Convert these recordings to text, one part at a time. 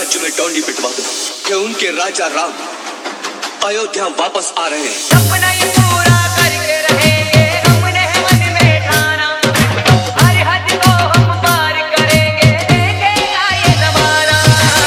राज्य में डोंडी पिटवा दो कि उनके राजा राम अयोध्या वापस आ रहे हैं। सपना ये पूरा करके रहेंगे, हमने मन में ठाना, हर हद को हम पार करेंगे, देखेगा ये ज़माना।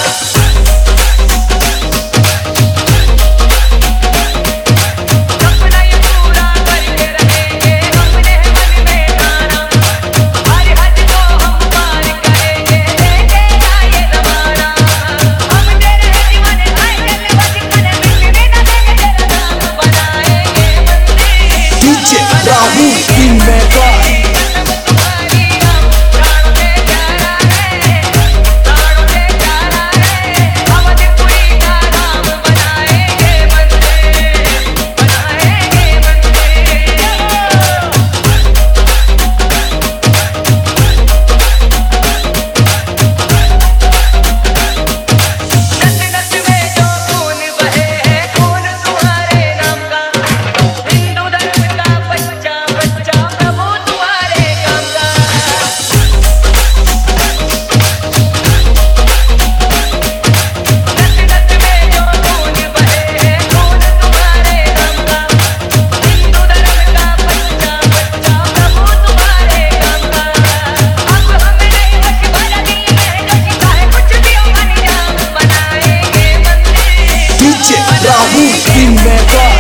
सपना ये पूरा करके रहेंगे, हमने मन में ठाना, हर हद को हम पार करेंगे, देखेगा ये ज़माना। हम तेरे जीवन आएंगे बचपन में, मिटने न देंगे तेरा नाम, बनाएंगे मंदिर। डीजे राहुल इन में तुम्हारी हम प्राणों से प्यारा है, प्राणों से प्यारा है। अवधपुरी का नाम बनाएंगे मंदिर, बनाएंगे मंदिर। नस नस में जो खून बहे है, खून तुम्हारे नाम का। हिंदू धर्म का बच्चा बच्चा, प्रभु तुम्हारे काम का। नस नस में जो खून बहे है, खून तुम्हारे नाम का। हिंदू धर्म का बच्चा बच्चा, प्रभु तुम्हारे काम का। अब हम नहीं बस बरदी है, जो चाहे कुछ भी हो, अंजाम बनाएंगे मंदिर। डीजे राहुल इन में